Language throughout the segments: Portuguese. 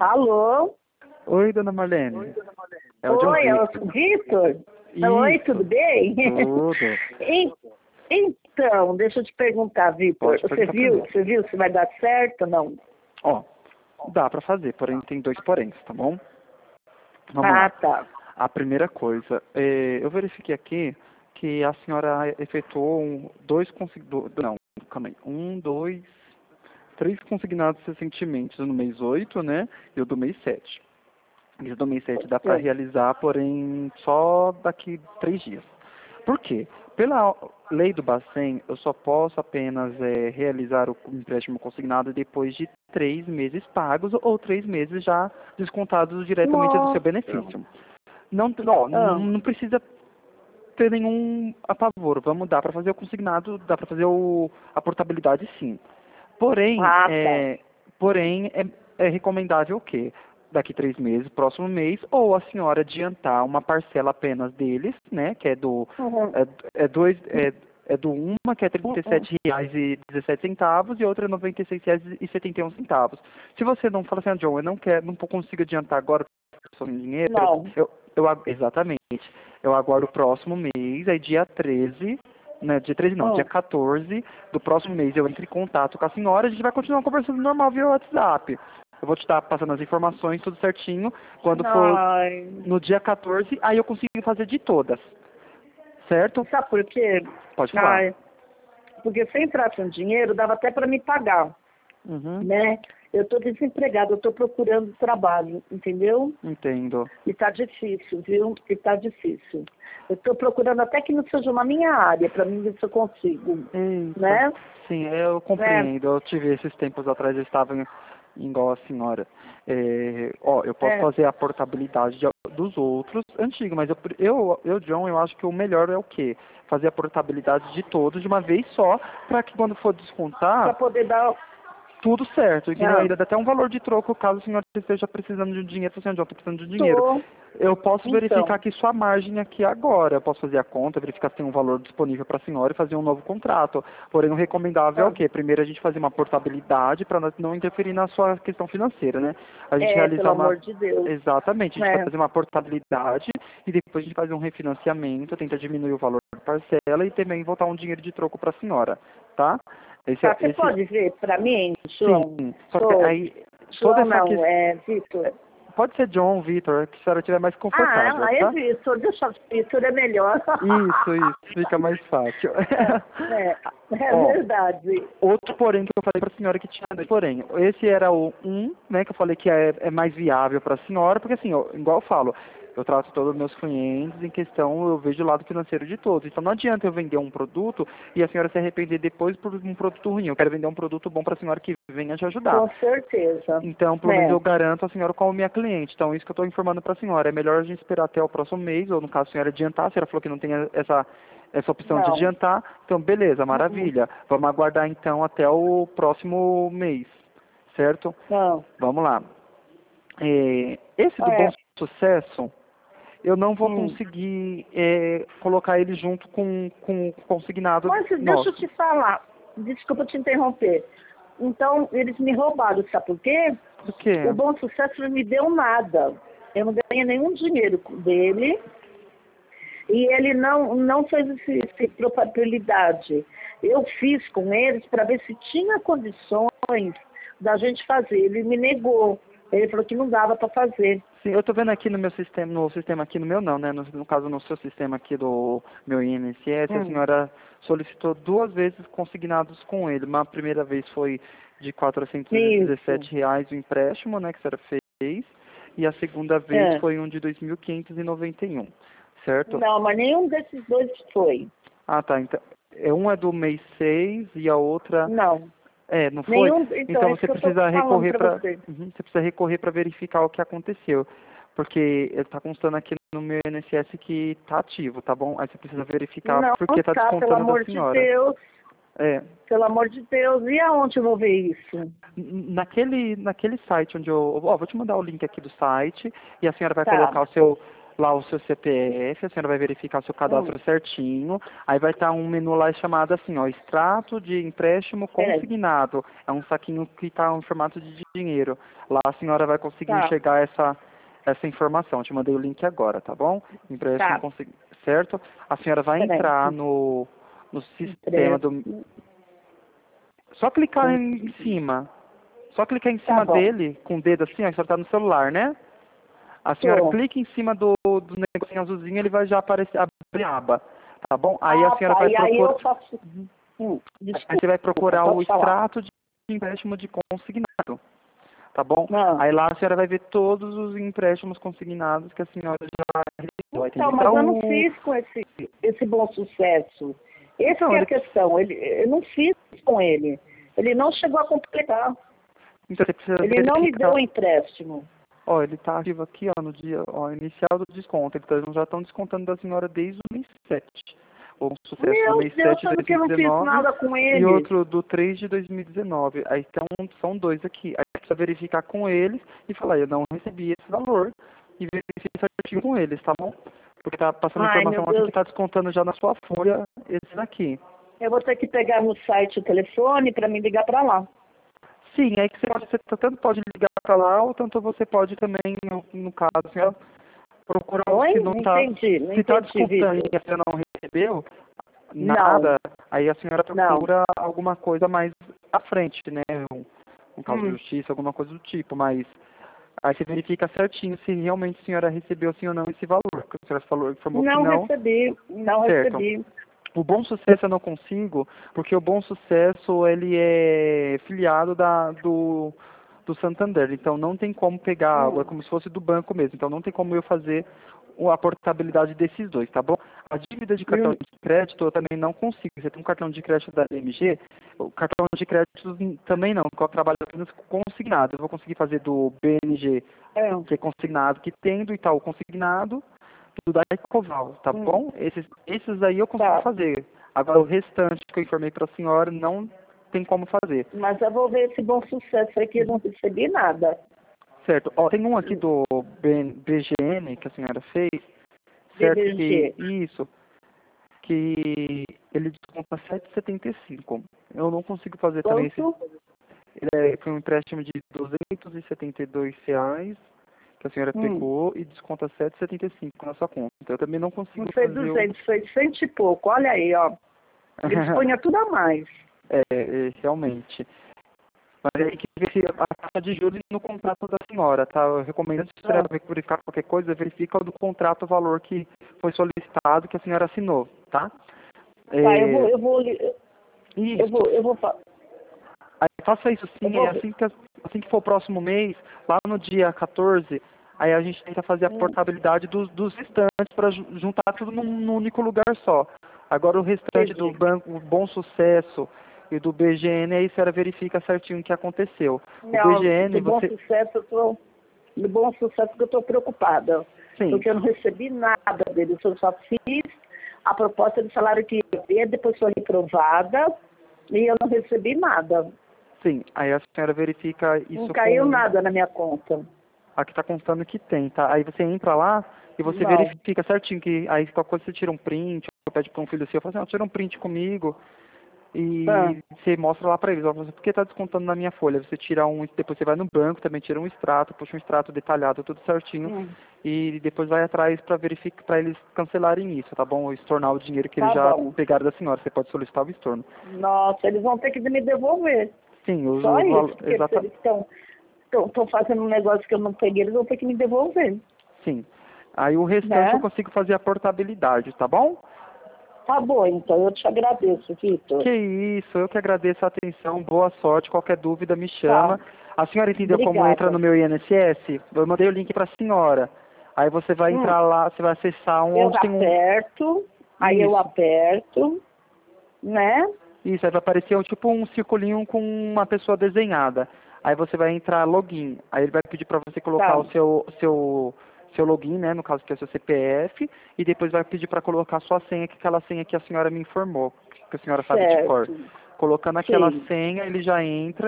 Alô? Oi, dona Marlene. É o John Oi, é o Vitor. Vitor? Oi, tudo bem? Tudo. Então, deixa eu te perguntar, Vitor. Pode perguntar pra mim. Você viu se vai dar certo ou não? Ó, dá pra fazer, porém tem dois poréns, tá bom? Vamos lá. Tá. A primeira coisa, eu verifiquei aqui que a senhora efetuou não, calma aí, três consignados recentemente, no mês 8, né, e o do mês 7. Esse do mês 7 dá para realizar, porém, só daqui 3 dias. Por quê? Pela lei do Bacen, eu só posso apenas realizar o empréstimo consignado depois de 3 meses pagos ou 3 meses já descontados diretamente do seu benefício. Não precisa ter nenhum apavoro. Vamos dar para fazer o consignado, dá para fazer a portabilidade sim. Porém, é recomendável o quê? Daqui 3 meses, próximo mês, ou a senhora adiantar uma parcela apenas deles, né? Que é do uma que é R$ 37,17 e outra é R$ 96,71. Se você não fala assim, John, eu não consigo adiantar agora porque eu sou sem dinheiro, exatamente. Eu aguardo o próximo mês, aí dia 13, né, dia 13 não, dia 14 do próximo mês eu entro em contato com a senhora, a gente vai continuar conversando normal via WhatsApp. Eu vou te estar passando as informações, tudo certinho. Quando for no dia 14, aí eu consigo fazer de todas. Certo? Sabe por quê? Pode falar. Porque se eu entrasse um dinheiro, dava até para me pagar. Né? Eu estou desempregada, eu estou procurando trabalho, entendeu? Entendo. E tá difícil, viu? E tá difícil. Eu estou procurando até que não seja na minha área, para mim ver se eu consigo. Eita. Né? Sim, eu compreendo. Eu tive esses tempos atrás, eu estava igual a senhora. Eu posso fazer a portabilidade dos outros antigos, mas John, eu acho que o melhor é o quê? Fazer a portabilidade de todos de uma vez só, para que quando for descontar... Para poder dar... Tudo certo, e ainda dá até um valor de troco caso o senhor esteja precisando de dinheiro. Assim, John, estou precisando de dinheiro. Eu posso verificar aqui sua margem aqui agora. Eu posso fazer a conta, verificar se tem um valor disponível para a senhora e fazer um novo contrato. Porém, o recomendável é o quê? Primeiro a gente fazer uma portabilidade para não interferir na sua questão financeira, né? A gente realizar pelo amor de Deus. Exatamente, a gente vai fazer uma portabilidade e depois a gente faz um refinanciamento, tenta diminuir o valor da parcela e também voltar um dinheiro de troco para a senhora, tá? Você pode ver para mim, João? Sim, só que aí... Vitor. Pode ser John, Vitor, que a senhora estiver mais confortável, tá? É Vitor, deixa Vitor, é melhor. Isso, fica mais fácil. Verdade. Outro porém que eu falei para a senhora que tinha dois porém. Esse era o né, que eu falei que é mais viável para a senhora, porque assim, igual eu falo, eu trato todos os meus clientes em questão, eu vejo o lado financeiro de todos. Então não adianta eu vender um produto e a senhora se arrepender depois por um produto ruim. Eu quero vender um produto bom para a senhora que venha te ajudar. Com certeza. Então, pelo menos eu garanto a senhora como minha cliente. Então, isso que eu estou informando para a senhora. É melhor a gente esperar até o próximo mês, ou no caso a senhora adiantar. A senhora falou que não tem essa opção de adiantar. Então, beleza, maravilha. Vamos aguardar então até o próximo mês, certo? Vamos lá. Esse do Bom Sucesso, eu não vou conseguir colocar ele junto com o consignado. Mas deixa eu te falar, desculpa te interromper. Então, eles me roubaram, sabe por quê? Por quê? O Bom Sucesso não me deu nada. Eu não ganhei nenhum dinheiro dele. E ele não fez essa probabilidade. Eu fiz com eles para ver se tinha condições da gente fazer. Ele me negou. Ele falou que não dava para fazer. Sim, eu estou vendo aqui no meu sistema, aqui no meu não, né? No caso, no seu sistema aqui do meu INSS, a senhora solicitou 2 vezes consignados com ele. Uma primeira vez foi de R$ 417 o empréstimo, né, que a senhora fez, e a segunda vez foi um de R$ 2.591, certo? Não, mas nenhum desses dois foi. Ah, tá. Então, um é do mês 6 e a outra... Não. Não foi? Então você precisa recorrer para você precisa recorrer para verificar o que aconteceu, porque está constando aqui no meu INSS que está ativo, tá bom? Aí você precisa verificar porque está descontando da senhora. Pelo amor de Deus. Pelo amor de Deus. E aonde eu vou ver isso? Naquele site onde vou te mandar o link aqui do site e a senhora vai colocar o seu lá o seu CPF, a senhora vai verificar seu cadastro certinho, aí vai estar um menu lá chamado assim, ó, extrato de empréstimo consignado. É um saquinho que está em formato de dinheiro. Lá a senhora vai conseguir enxergar essa informação. Eu te mandei o link agora, tá bom? Empréstimo consignado, certo? A senhora vai entrar no sistema do... Só clicar em cima. Só clicar em cima dele, com o dedo assim, ó, a senhora tá no celular, né? A senhora clica em cima do negocinho azulzinho, ele vai já aparecer, abrir a aba, tá bom? Aí a senhora vai procurar... Aí eu faço... Aí você vai procurar o extrato de empréstimo de consignado, tá bom? Aí lá a senhora vai ver todos os empréstimos consignados que a senhora já recebeu. Então, mas eu não fiz com esse Bom Sucesso. Essa é a questão. Eu não fiz com ele. Ele não chegou a completar. Então, você precisa ele não me deu o empréstimo. Ó, ele está ativo aqui, ó, no dia inicial do desconto. Eles já estão descontando da senhora desde o mês 7. O sucesso do mês 7 de 2019 que eu não fiz nada com ele. E outro do 3 de 2019. Aí então, são dois aqui. Aí você precisa verificar com eles e falar, eu não recebi esse valor. E verificar certinho com eles, tá bom? Porque tá passando informação aqui que está descontando já na sua folha esse daqui. Eu vou ter que pegar no site o telefone para me ligar para lá. Sim, aí que você tanto pode ligar para lá, ou tanto você pode também, no caso, senhora, procurar se não está... Se está descontando e você não recebeu nada, aí a senhora procura alguma coisa mais à frente, né? Um caso de justiça, alguma coisa do tipo, mas aí você verifica certinho se realmente a senhora recebeu sim ou não esse valor, porque a senhora falou, informou que não. Não recebi. O Bom Sucesso eu não consigo, porque o Bom Sucesso ele é filiado do Santander, então não tem como pegar água, é como se fosse do banco mesmo, então não tem como eu fazer a portabilidade desses dois, tá bom? A dívida de cartão de crédito eu também não consigo. Você tem um cartão de crédito da BMG, o cartão de crédito também não, porque eu trabalho apenas com consignado. Eu vou conseguir fazer do BMG, que é consignado, que tem do Itaú consignado, do da Ecoval, tá bom? Esses aí eu consigo fazer. Agora o restante que eu informei para a senhora não tem como fazer. Mas eu vou ver esse Bom Sucesso aqui, eu não recebi nada. Certo. Ó, tem um aqui do BGN que a senhora fez, certo? Isso, que ele desconta 7,75. Eu não consigo fazer também esse. Foi um empréstimo de R$ 272 que a senhora pegou e desconta 7,75 na sua conta. Eu também não consigo fazer... Não foi 200, foi 100 e pouco. Olha aí, ó. Eles põem tudo a mais. Realmente. Mas aí que ver se a taxa de juros no contrato da senhora, tá? Eu recomendo, se você verificar qualquer coisa, verifica do contrato o valor que foi solicitado, que a senhora assinou, tá? Eu vou Aí faça isso sim, assim que for o próximo mês, lá no dia 14, aí a gente tenta fazer a portabilidade dos restantes para juntar tudo num único lugar só. Agora o restante do banco Bom Sucesso e do BGN, aí a senhora verifica certinho o que aconteceu. Não, o BGN, do Bom Sucesso que eu estou preocupada. Sim. Porque eu não recebi nada deles. Eu só fiz a proposta de salário que ia ver, depois foi reprovada e eu não recebi nada. Sim, aí a senhora verifica isso. Não caiu nada na minha conta. Aqui está constando que tem, tá? Aí você entra lá e você verifica certinho, que aí qualquer coisa você tira um print, ou pede para um filho seu, fala assim, tira um print comigo e você mostra lá para eles, ó, por que está descontando na minha folha? Você tira depois você vai no banco, também tira um extrato, puxa um extrato detalhado, tudo certinho, e depois vai atrás para verificar, para eles cancelarem isso, tá bom? Estornar o dinheiro que eles já pegaram da senhora, você pode solicitar o estorno. Nossa, eles vão ter que me devolver. Sim, só isso, porque se eles estão fazendo um negócio que eu não peguei, eles vão ter que me devolver. Sim. Aí o restante eu consigo fazer a portabilidade, tá bom? Tá bom, então eu te agradeço, Vitor. Que isso, eu que agradeço a atenção, boa sorte, qualquer dúvida me chama. A senhora entendeu como entra no meu INSS? Eu mandei o link para a senhora. Aí você vai entrar lá, você vai acessar onde tem aí eu aperto, né? Isso, aí vai aparecer tipo um circulinho com uma pessoa desenhada. Aí você vai entrar login. Aí ele vai pedir para você colocar o seu login, né, no caso que é o seu CPF, e depois vai pedir para colocar a sua senha, que é aquela senha que a senhora me informou, que a senhora sabe de cor. Colocando aquela senha, ele já entra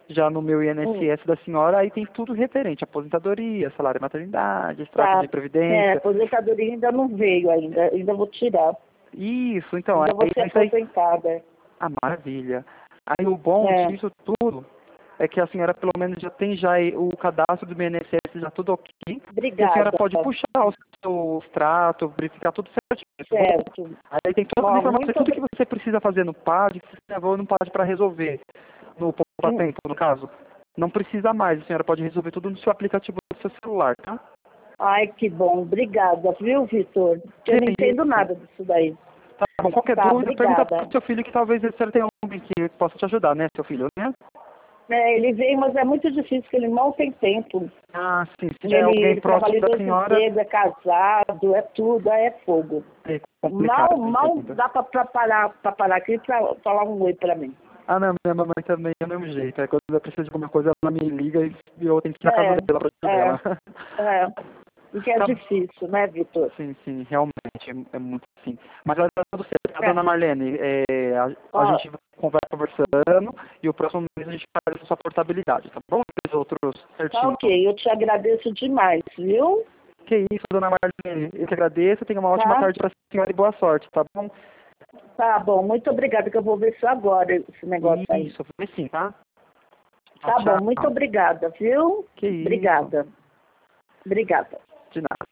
Já no meu INSS da senhora, aí tem tudo referente, aposentadoria, salário maternidade, extrato de previdência. Aposentadoria ainda não veio ainda vou tirar. Isso, então, Ainda vou ser isso aí. aposentada. Ah, maravilha. Aí o bom disso tudo é que a senhora pelo menos já tem o cadastro do INSS já tudo ok. Obrigada. E a senhora pode puxar o seu extrato, verificar tudo certinho. Certo. Aí tem todas as informações, tudo que você precisa fazer no PAD, que você levou no PAD para resolver, no Poupa Tempo, no caso. Não precisa mais, a senhora pode resolver tudo no seu aplicativo do seu celular, tá? Ai, que bom. Obrigada, viu, Vitor? Eu não entendo nada disso daí. Tá bom, qualquer dúvida, obrigada. pergunta pro seu filho que talvez a senhora tenha alguém que possa te ajudar, né, seu filho, né? Ele veio, mas é muito difícil, porque ele mal tem tempo. Ah, sim, se tiver alguém próximo da senhora... Ele é casado, é tudo, aí é fogo. É complicado. Mal dá pra parar aqui pra falar um oi pra mim. Ah, não, minha mamãe também é do mesmo jeito. Aí quando ela precisa de alguma coisa, ela me liga e eu tenho que ir na casa dela pra ajudar ela. Porque é difícil, né, Vitor? Sim, realmente, é muito assim. Mas vai dar tudo certo, tá, dona Marlene? A gente conversa conversando e o próximo mês a gente faz a sua portabilidade, tá bom? Os outros certinho. Tá ok, eu te agradeço demais, viu? Que isso, dona Marlene. Eu que agradeço, tenha uma ótima tarde pra senhora e boa sorte, tá bom? Tá bom, muito obrigada, que eu vou ver isso agora, esse negócio aí. Isso, foi sim, tá? Tá bom, muito obrigada, viu? Que isso. Obrigada. Obrigada. De nada.